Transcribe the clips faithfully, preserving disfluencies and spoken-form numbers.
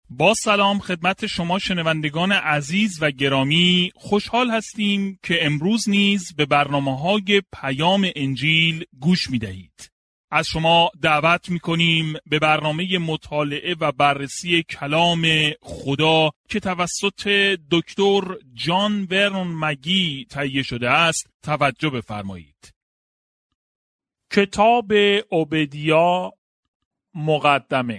با سلام خدمت شما شنوندگان عزیز و گرامی، خوشحال هستیم که امروز نیز به برنامه‌های پیام انجیل گوش می‌دهید. از شما دعوت می‌کنیم به برنامه مطالعه و بررسی کلام خدا که توسط دکتر جان ورنون مگی تهیه شده است توجه بفرمایید. کتاب عبدیا، مقدمه.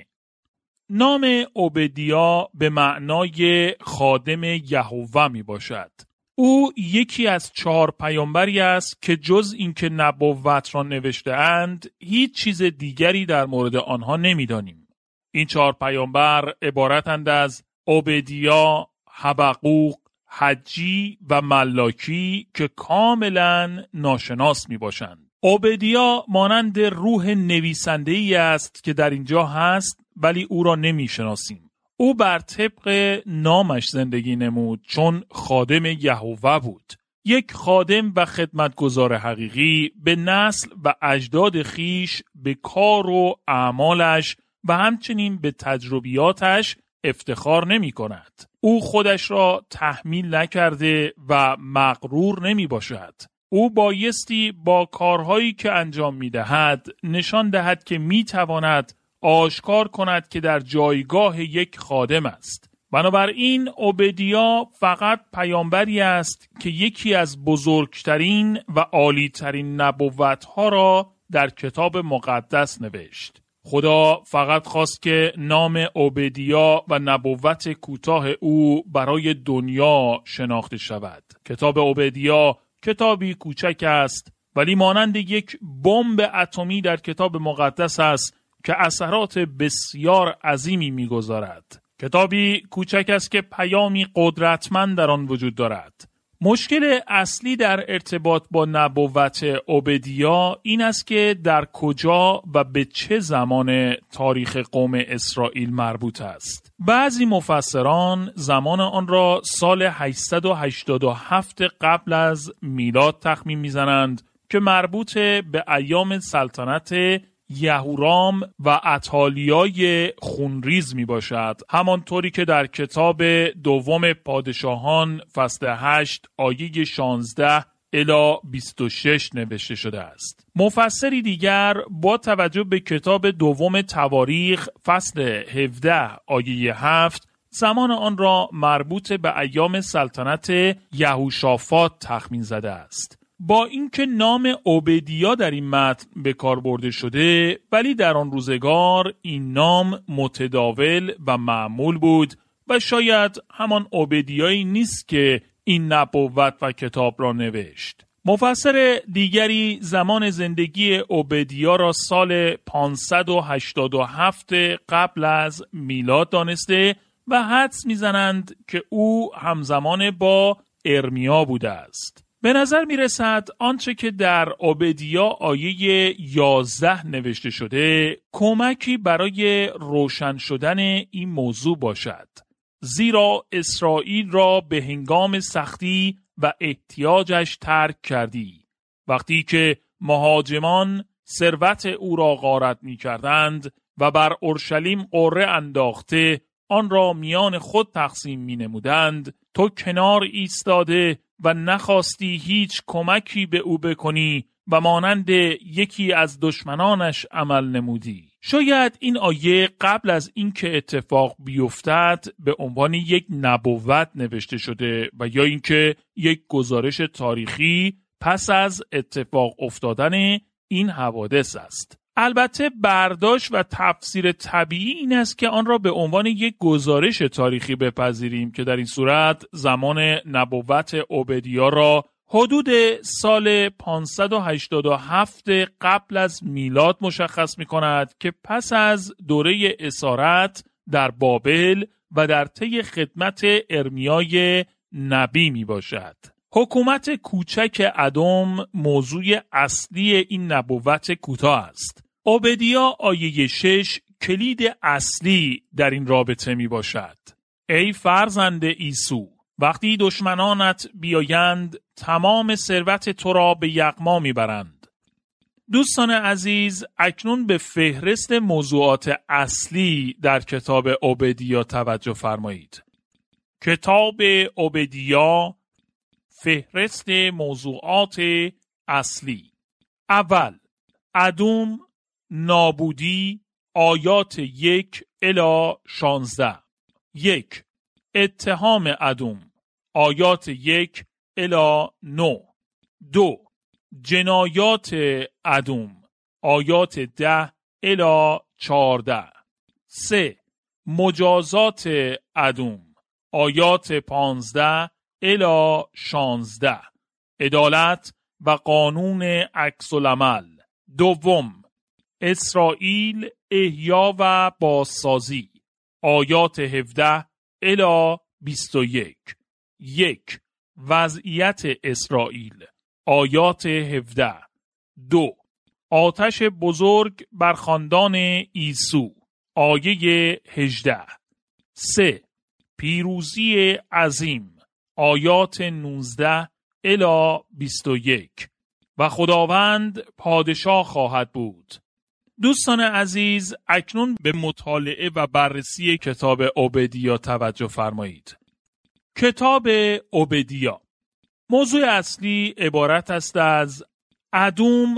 نام عبدیا به معنای خادم یهوه می باشد. او یکی از چهار پیامبری است که جز اینکه نبوت را نوشته اند هیچ چیز دیگری در مورد آنها نمی دانیم. این چهار پیامبر عبارتند از عبدیا، حبقوق، حجی و ملاکی که کاملا ناشناس می باشند. عبدیا مانند روح نویسنده‌ای است که در اینجا هست ولی او را نمی شناسیم. او بر طبق نامش زندگی نمود چون خادم یهوه بود. یک خادم و خدمتگزار حقیقی به نسل و اجداد خیش به کار و اعمالش و همچنین به تجربیاتش افتخار نمی کند. او خودش را تحمیل نکرده و مغرور نمی باشد. او بایستی با کارهایی که انجام می دهد نشان دهد که می تواند آشکار کند که در جایگاه یک خادم است. بنابراین عبدیا فقط پیامبری است که یکی از بزرگترین و عالیترین نبوتها را در کتاب مقدس نوشت. خدا فقط خواست که نام عبدیا و نبوت کوتاه او برای دنیا شناخته شود. کتاب عبدیا کتابی کوچک است ولی مانند یک بمب اتمی در کتاب مقدس است که اثرات بسیار عظیمی می‌گذارد. کتابی کوچک است که پیامی قدرتمند در آن وجود دارد. مشکل اصلی در ارتباط با نبوت عبدیا این است که در کجا و به چه زمان تاریخ قوم اسرائیل مربوط است. بعضی مفسران زمان آن را سال هشتصد و هشتاد و هفت قبل از میلاد تخمین می‌زنند که مربوط به ایام سلطنت یهورام و اتالیای خونریز می باشد، همانطوری که در کتاب دوم پادشاهان فصل هشت آیه شانزده الی بیست و شش نوشته شده است. مفسری دیگر با توجه به کتاب دوم تواریخ فصل هفده آیه هفت زمان آن را مربوط به ایام سلطنت یهوشافاط تخمین زده است. با اینکه نام عبدیا در این متن به کار برده شده ولی در آن روزگار این نام متداول و معمول بود و شاید همان عبدیایی نیست که این نبوت و کتاب را نوشت. مفسر دیگری زمان زندگی عبدیا را سال پانصد و هشتاد و هفت قبل از میلاد دانسته و حدس میزنند که او همزمان با ارمیا بوده است. به نظر می رسد آنچه که در عبدیا آیه یازده نوشته شده کمکی برای روشن شدن این موضوع باشد. زیرا اسرائیل را به هنگام سختی و احتیاجش ترک کردی. وقتی که مهاجمان ثروت او را غارت می کردند و بر اورشلیم قره انداخته آن را میان خود تقسیم می نمودند، تو کنار ایستاده و نخواستی هیچ کمکی به او بکنی و مانند یکی از دشمنانش عمل نمودی. شاید این آیه قبل از اینکه اتفاق بیفتد به عنوان یک نبوت نوشته شده و یا اینکه یک گزارش تاریخی پس از اتفاق افتادن این حوادث است. البته برداشت و تفسیر طبیعی این است که آن را به عنوان یک گزارش تاریخی بپذیریم که در این صورت زمان نبوت عبدیا را حدود سال پانصد و هشتاد و هفت قبل از میلاد مشخص می کند که پس از دوره اسارت در بابل و در طی خدمت ارمیای نبی می باشد. حکومت کوچک ادم موضوع اصلی این نبوت کوتاه است. عبدیا آیه شش کلید اصلی در این رابطه می باشد. ای فرزند عیسو، وقتی دشمنانت بیایند تمام ثروت تو را به یغما می برند. دوستان عزیز، اکنون به فهرست موضوعات اصلی در کتاب عبدیا توجه فرمایید. کتاب عبدیا، فهرست موضوعات اصلی. اول، ادوم، نابودی، آیات یک الی شانزده. یک، اتهام ادوم، آیات یک الی نه. دو، جنایات ادوم، آیات ده الی چهارده. سه، مجازات ادوم، آیات پانزده الی شانزده. عدالت و قانون عکس العمل. دوم، اسرائیل، احیا و بازسازی، آیات هفده الی بیست و یک. یک، وضعیت اسرائیل، آیات هفده. دو، آتش بزرگ بر خاندان عیسو، آیه هجده. سه، پیروزی عظیم، آیات نوزده الی بیست و یک. و خداوند پادشاه خواهد بود. دوستان عزیز، اکنون به مطالعه و بررسی کتاب عبدیا توجه فرمایید. کتاب عبدیا، موضوع اصلی عبارت است از ادوم،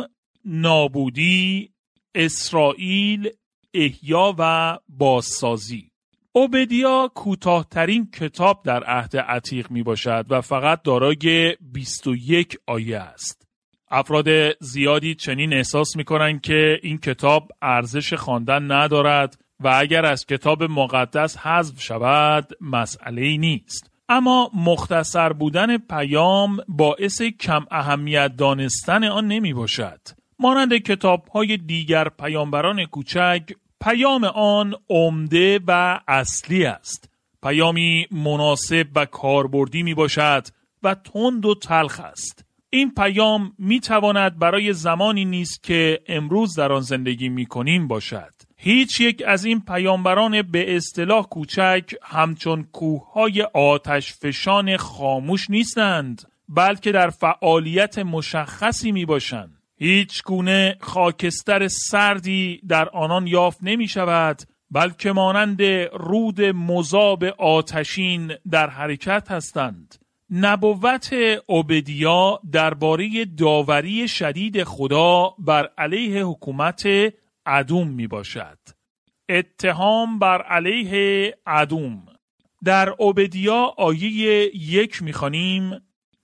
نابودی، اسرائیل، احیا و بازسازی. عبدیا کوتاه‌ترین کتاب در عهد عتیق می باشد و فقط دارای بیست و یک آیه است. افراد زیادی چنین احساس می کنند که این کتاب ارزش خواندن ندارد و اگر از کتاب مقدس حذف شود مسئله‌ای نیست. اما مختصر بودن پیام باعث کم اهمیت دانستن آن نمی باشد. مانند کتاب‌های دیگر پیامبران کوچک، پیام آن عمده و اصلی است. پیامی مناسب و کاربردی می باشد و تند و تلخ است. این پیام می تواند برای زمانی نیست که امروز در آن زندگی می کنیم باشد. هیچ یک از این پیامبران به اصطلاح کوچک همچون کوههای آتش فشان خاموش نیستند، بلکه در فعالیت مشخصی می باشند. هیچ گونه خاکستر سردی در آنان یافت نمی شود، بلکه مانند رود مذاب آتشین در حرکت هستند. نبوت عبدیا درباره داوری شدید خدا بر علیه حکومت ادوم می باشد. اتهام بر علیه ادوم. در عبدیا آیه یک می خوانیم: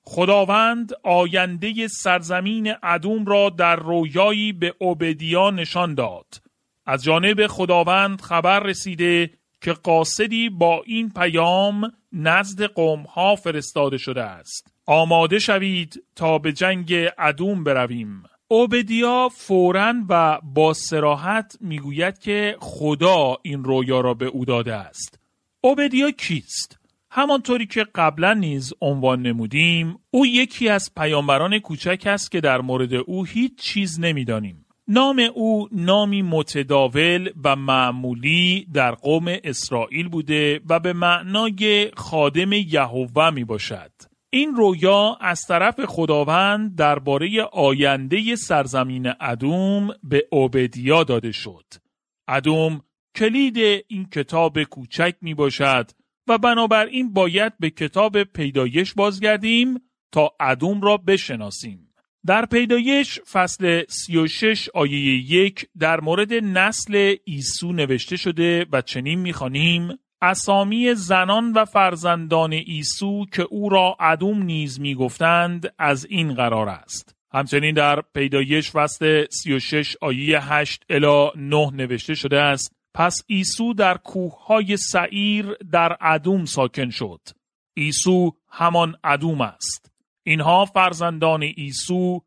خداوند آینده سرزمین ادوم را در رویایی به عبدیا نشان داد. از جانب خداوند خبر رسیده که قاصدی با این پیام نزد قومها فرستاده شده است. آماده شوید تا به جنگ ادوم برویم. عبدیا فوراً و با صراحت میگوید که خدا این رویا را به او داده است. عبدیا کیست؟ همانطوری که قبلا نیز عنوان نمودیم، او یکی از پیامبران کوچک است که در مورد او هیچ چیز نمیدانیم. نام او نامی متداول و معمولی در قوم اسرائیل بوده و به معنای خادم یهوه می باشد. این رویا از طرف خداوند درباره آینده سرزمین ادوم به عبدیا داده شد. ادوم کلید این کتاب کوچک می باشد و بنابراین باید به کتاب پیدایش بازگردیم تا ادوم را بشناسیم. در پیدایش فصل سی و شش آیه یک در مورد نسل عیسو نوشته شده و چنین می‌خوانیم: اسامی زنان و فرزندان عیسو که او را ادوم نیز می‌گفتند از این قرار است. همچنین در پیدایش فصل سی و شش آیه هشت الی نه نوشته شده است: پس عیسو در کوه‌های سعیر در ادوم ساکن شد. عیسو همان ادوم است. اینها فرزندان عیسو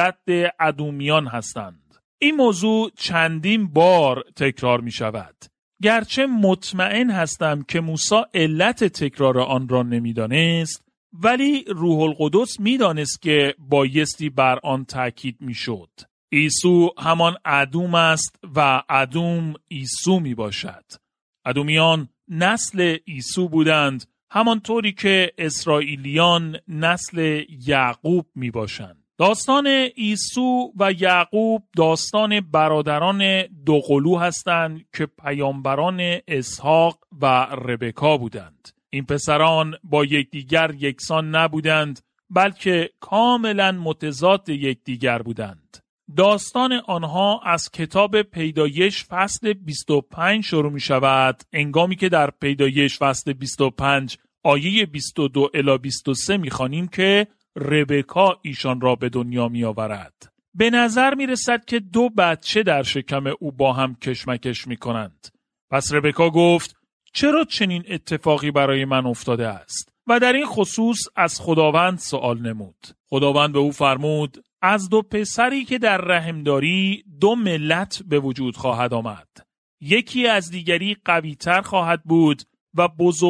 جد ادومیان هستند. این موضوع چندین بار تکرار می شود. گرچه مطمئن هستم که موسی علت تکرار آن را نمی دانست، ولی روح القدس می دانست که بایستی بر آن تاکید می شد. عیسو همان ادوم است و ادوم عیسو می باشد. ادومیان نسل عیسو بودند، همانطوری که اسرائیلیان نسل یعقوب می باشند. داستان عیسی و یعقوب داستان برادران دوقلو هستند که پیامبران اسحاق و ربکا بودند. این پسران با یکدیگر یکسان نبودند، بلکه کاملا متضاد یکدیگر بودند. داستان آنها از کتاب پیدایش فصل بیست و پنج شروع می شود، انگامی که در پیدایش فصل بیست و پنج آیه بیست و دو الی بیست و سه می خوانیم که ربکا ایشان را به دنیا می آورد. به نظر می رسد که دو بچه در شکم او با هم کشمکش می کنند. پس ربکا گفت چرا چنین اتفاقی برای من افتاده است؟ و در این خصوص از خداوند سوال نمود. خداوند به او فرمود از دو پسری که در رحم داری دو ملت به وجود خواهد آمد. یکی از دیگری قوی‌تر خواهد بود و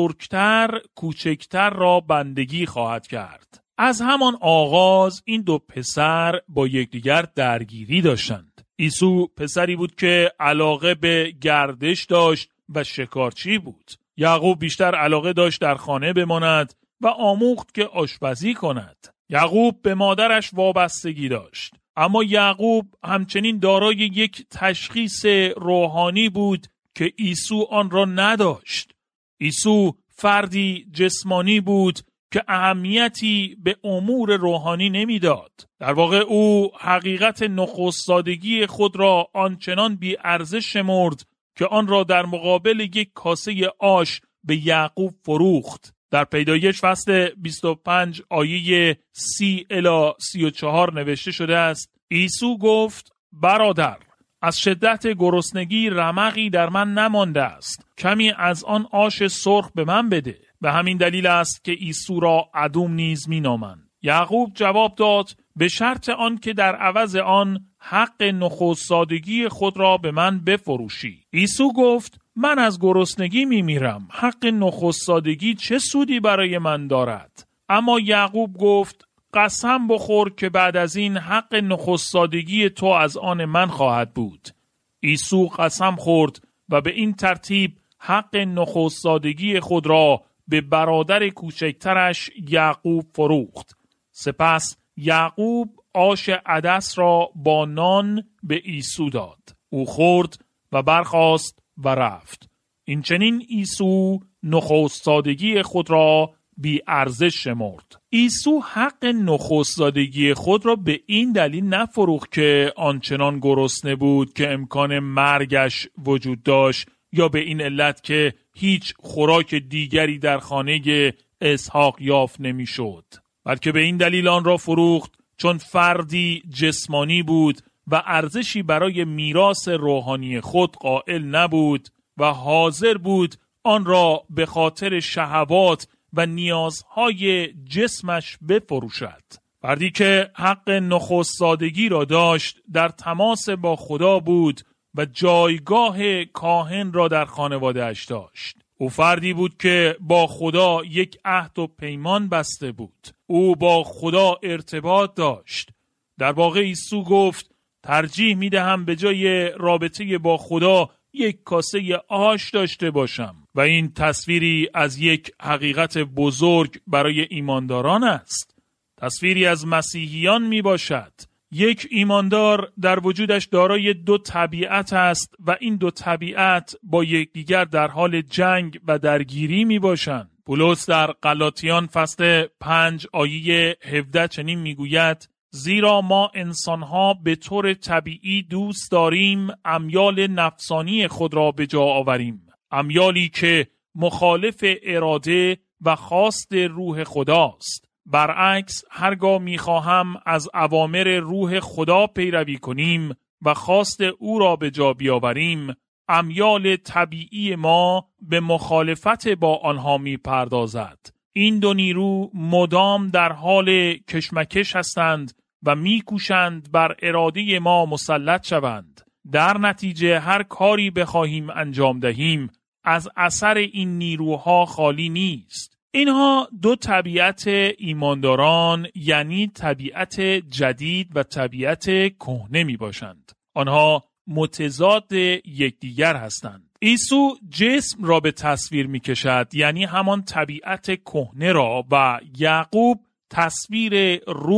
بزرگتر کوچکتر را بندگی خواهد کرد. از همان آغاز این دو پسر با یکدیگر درگیری داشتند. عیسی پسری بود که علاقه به گردش داشت و شکارچی بود. یعقوب بیشتر علاقه داشت در خانه بماند و آموخت که آشپزی کند. یعقوب به مادرش وابستگی داشت، اما یعقوب همچنین دارای یک تشخیص روحانی بود که عیسی آن را نداشت. عیسی فردی جسمانی بود که اهمیتی به امور روحانی نمیداد. در واقع او حقیقت نخست‌زادگی خود را آنچنان بی ارزش شمرد که آن را در مقابل یک کاسه آش به یعقوب فروخت. در پیدایش فصل بیست و پنج آیه سی الی سی و چهار نوشته شده است عیسی گفت برادر، از شدت گرسنگی رمقی در من نمانده است، کمی از آن آش سرخ به من بده. به همین دلیل است که عیسی را ادوم نیز می نامند. یعقوب جواب داد به شرط آن که در عوض آن حق نخست‌زادگی خود را به من بفروشی. عیسی گفت من از گرسنگی می میرم، حق نخست‌زادگی چه سودی برای من دارد؟ اما یعقوب گفت قسم بخور که بعد از این حق نخست‌زادگی تو از آن من خواهد بود. عیسی قسم خورد و به این ترتیب حق نخست‌زادگی خود را به برادر کوچکترش یعقوب فروخت. سپس یعقوب آش عدس را با نان به عیسی داد. او خورد و برخاست و رفت. این چنین عیسی نخست‌زادگی خود را بی ارزش شمرد. عیسی حق نخست‌زادگی خود را به این دلیل نفروخت که آنچنان گرسنه بود که امکان مرگش وجود داشت، یا به این علت که هیچ خوراک دیگری در خانه اسحاق یافت نمی‌شد، بلکه به این دلیل آن را فروخت چون فردی جسمانی بود و ارزشی برای میراث روحانی خود قائل نبود و حاضر بود آن را به خاطر شهوات و نیازهای جسمش بفروشد. فردی که حق نخست‌زادگی را داشت در تماس با خدا بود و جایگاه کاهن را در خانواده‌اش داشت. او فردی بود که با خدا یک عهد و پیمان بسته بود. او با خدا ارتباط داشت. در واقع عیسی گفت ترجیح میدهم به جای رابطه با خدا یک کاسه آش داشته باشم. و این تصویری از یک حقیقت بزرگ برای ایمانداران است. تصویری از مسیحیان می باشد. یک ایماندار در وجودش دارای دو طبیعت است و این دو طبیعت با یکدیگر در حال جنگ و درگیری می باشند. پولس در غلاطیان فصل پنج آیه هفده چنین می گوید زیرا ما انسانها به طور طبیعی دوست داریم امیال نفسانی خود را به جا آوریم، امیالی که مخالف اراده و خواست روح خداست. برعکس هرگاه می‌خواهم از اوامر روح خدا پیروی کنیم و خواست او را به جا بیاوریم، امیال طبیعی ما به مخالفت با آنها می‌پردازد. این دو نیرو مدام در حال کشمکش هستند و می‌کوشند بر اراده ما مسلط شوند. در نتیجه هر کاری بخواهیم انجام دهیم از اثر این نیروها خالی نیست. اینها دو طبیعت ایمانداران، یعنی طبیعت جدید و طبیعت کهنه می باشند. آنها متضاد یکدیگر هستند. عیسی جسم را به تصویر می کشد، یعنی همان طبیعت کهنه را، و یعقوب تصویر روح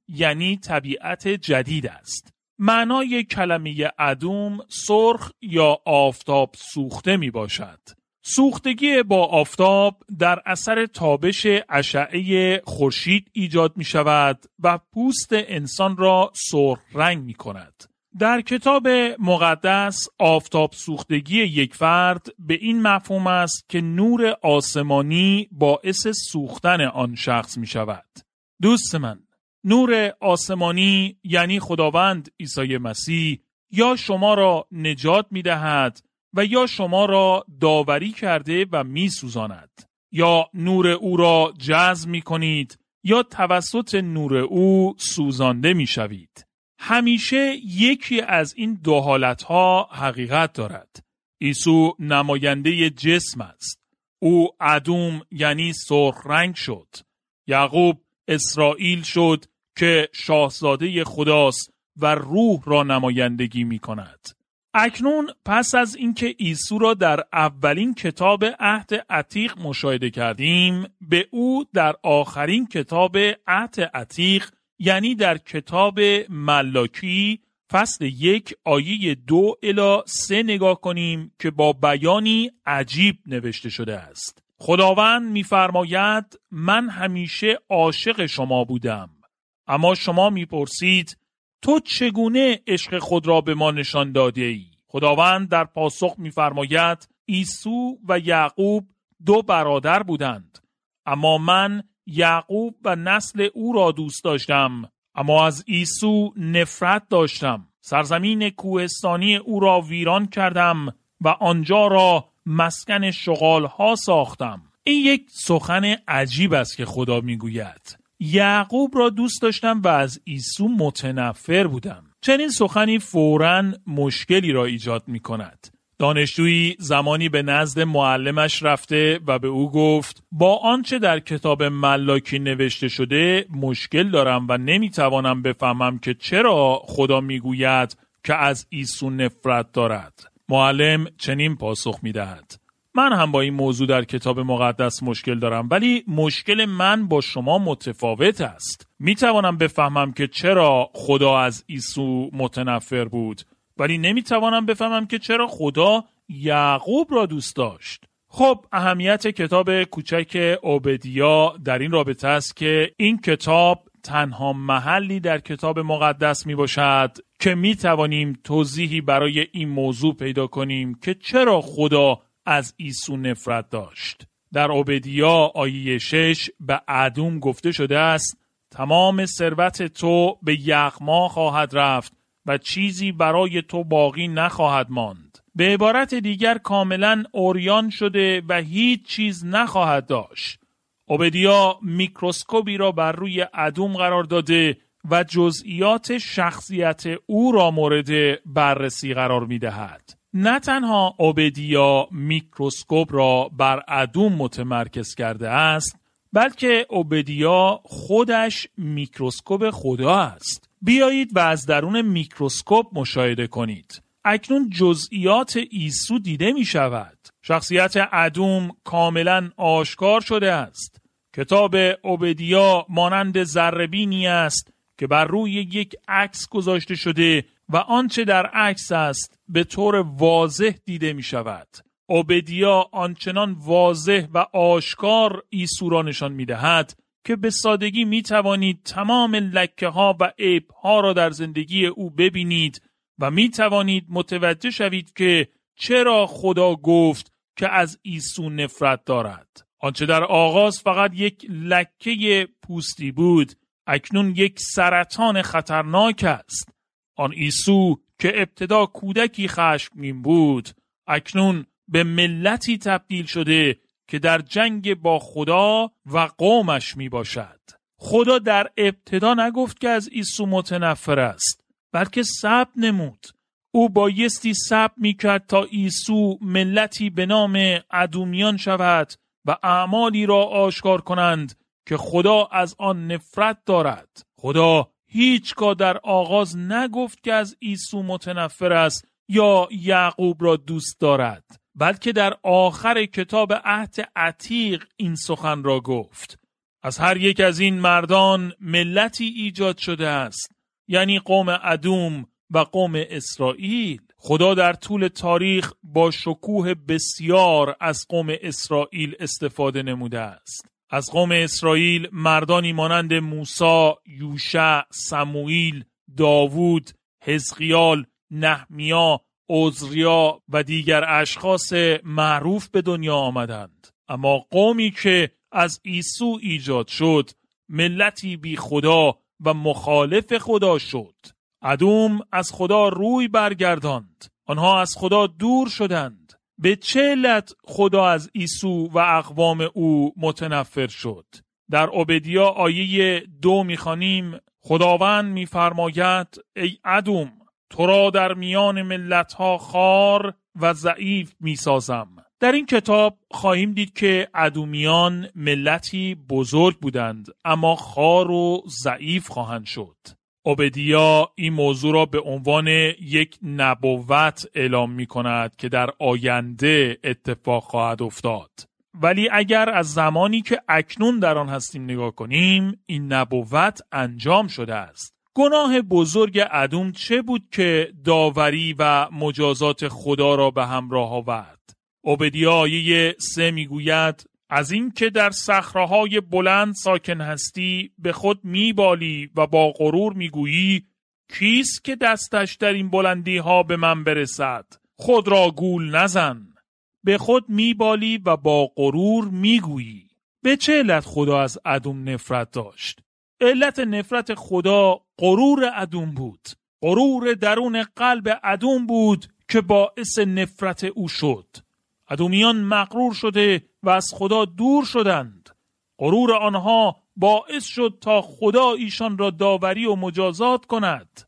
یعنی طبیعت جدید است. معنای کلمه ادوم سرخ یا آفتاب سوخته می باشد. سوختگی با آفتاب در اثر تابش اشعه خورشید ایجاد می شود و پوست انسان را سرخ رنگ می کند. در کتاب مقدس آفتاب سوختگی یک فرد به این مفهوم است که نور آسمانی باعث سوختن آن شخص می شود. دوست من، نور آسمانی یعنی خداوند عیسی مسیح یا شما را نجات می دهد و یا شما را داوری کرده و می سوزاند. یا نور او را جذب می کنید یا توسط نور او سوزانده می شوید. همیشه یکی از این دو حالتها حقیقت دارد. عیسی نماینده جسم است. او ادوم یعنی سرخ رنگ شد. یعقوب اسرائیل شد که شاهزاده خداست و روح را نمایندگی می کند. اکنون پس از اینکه عیسی را در اولین کتاب عهد عتیق مشاهده کردیم، به او در آخرین کتاب عهد عتیق یعنی در کتاب ملاکی فصل یک آیه دو الی سه نگاه کنیم که با بیانی عجیب نوشته شده است. خداوند می‌فرماید من همیشه عاشق شما بودم، اما شما می‌پرسید تو چگونه عشق خود را به ما نشان داده ای؟ خداوند در پاسخ می‌فرماید عیسی و یعقوب دو برادر بودند، اما من یعقوب و نسل او را دوست داشتم، اما از عیسی نفرت داشتم. سرزمین کوهستانی او را ویران کردم و آنجا را مسکن شغال‌ها ساختم. این یک سخن عجیب است که خدا میگوید. یعقوب را دوست داشتم و از عیسی متنفر بودم. چنین سخنی فوراً مشکلی را ایجاد می کند. دانشجویی زمانی به نزد معلمش رفته و به او گفت با آنچه در کتاب ملاکی نوشته شده مشکل دارم و نمیتوانم بفهمم که چرا خدا میگوید که از عیسی نفرت دارد. معلم چنین پاسخ میدهد من هم با این موضوع در کتاب مقدس مشکل دارم، ولی مشکل من با شما متفاوت است. میتوانم بفهمم که چرا خدا از عیسی متنفر بود، ولی نمیتوانم بفهمم که چرا خدا یعقوب را دوست داشت. خب اهمیت کتاب کوچک عبدیا در این رابطه است که این کتاب تنها محلی در کتاب مقدس می باشد که می توانیم توضیحی برای این موضوع پیدا کنیم که چرا خدا از عیسی نفرت داشت. در عبدیا آیه شش به ادوم گفته شده است تمام ثروت تو به یغما خواهد رفت و چیزی برای تو باقی نخواهد ماند. به عبارت دیگر کاملا عریان شده و هیچ چیز نخواهد داشت. عبدیا میکروسکوپی را بر روی ادوم قرار داده و جزئیات شخصیت او را مورد بررسی قرار می دهد. نه تنها عبدیا میکروسکوپ را بر ادوم متمرکز کرده است، بلکه عبدیا خودش میکروسکوپ خدا است. بیایید و از درون میکروسکوپ مشاهده کنید. اکنون جزئیات عیسی دیده می شود. شخصیت ادوم کاملا آشکار شده است. کتاب عبدیا مانند ذره‌بینی است که بر روی یک عکس گذاشته شده و آنچه در عکس است به طور واضح دیده می شود. عبدیا آنچنان واضح و آشکار عیسی را نشان می دهد که به سادگی می توانید تمام لکه ها و عیب ها را در زندگی او ببینید و می توانید متوجه شوید که چرا خدا گفت که از عیسی نفرت دارد. آنچه در آغاز فقط یک لکه پوستی بود، اکنون یک سرطان خطرناک است. آن عیسی که ابتدا کودکی خشمگین بود، اکنون به ملتی تبدیل شده که در جنگ با خدا و قومش می باشد. خدا در ابتدا نگفت که از عیسی متنفر است، بلکه صبر نمود. او بایستی صبر می کرد تا عیسی ملتی به نام ادومیان شود و اعمالی را آشکار کنند که خدا از آن نفرت دارد. خدا هیچگاه در آغاز نگفت که از عیسی متنفر است یا یعقوب را دوست دارد، بلکه در آخر کتاب عهد عتیق این سخن را گفت. از هر یک از این مردان ملتی ایجاد شده است، یعنی قوم ادوم و قوم اسرائیل. خدا در طول تاریخ با شکوه بسیار از قوم اسرائیل استفاده نموده است. از قوم اسرائیل مردانی مانند موسی، یوشع، سموئیل، داوود، حزقیال، نحمیا، عزریا و دیگر اشخاص معروف به دنیا آمدند. اما قومی که از عیسی ایجاد شد ملتی بی خدا و مخالف خدا شد. ادوم از خدا روی برگرداند. آنها از خدا دور شدند. به چه علت خدا از عیسی و اقوام او متنفر شد؟ در عبدیا آیه دو می‌خوانیم خداوند می‌فرماید ای ادوم تو را در میان ملت‌ها خوار و ضعیف می‌سازم. در این کتاب خواهیم دید که ادومیان ملتی بزرگ بودند اما خوار و ضعیف خواهند شد. عبدیا این موضوع را به عنوان یک نبوت اعلام می کند که در آینده اتفاق خواهد افتاد. ولی اگر از زمانی که اکنون در آن هستیم نگاه کنیم این نبوت انجام شده است. گناه بزرگ ادوم چه بود که داوری و مجازات خدا را به همراه آورد؟ عبدیا آیه سه میگوید از این که در صخره‌های بلند ساکن هستی به خود میبالی و با غرور میگویی کیست که دستش در این بلندی ها به من برسد؟ خود را گول نزن. به خود میبالی و با غرور میگویی. به چه علت خدا از ادوم نفرت داشت؟ علت نفرت خدا غرور ادوم بود. غرور درون قلب ادوم بود که باعث نفرت او شد. ادومیان مغرور شده و از خدا دور شدند. غرور آنها باعث شد تا خدا ایشان را داوری و مجازات کند.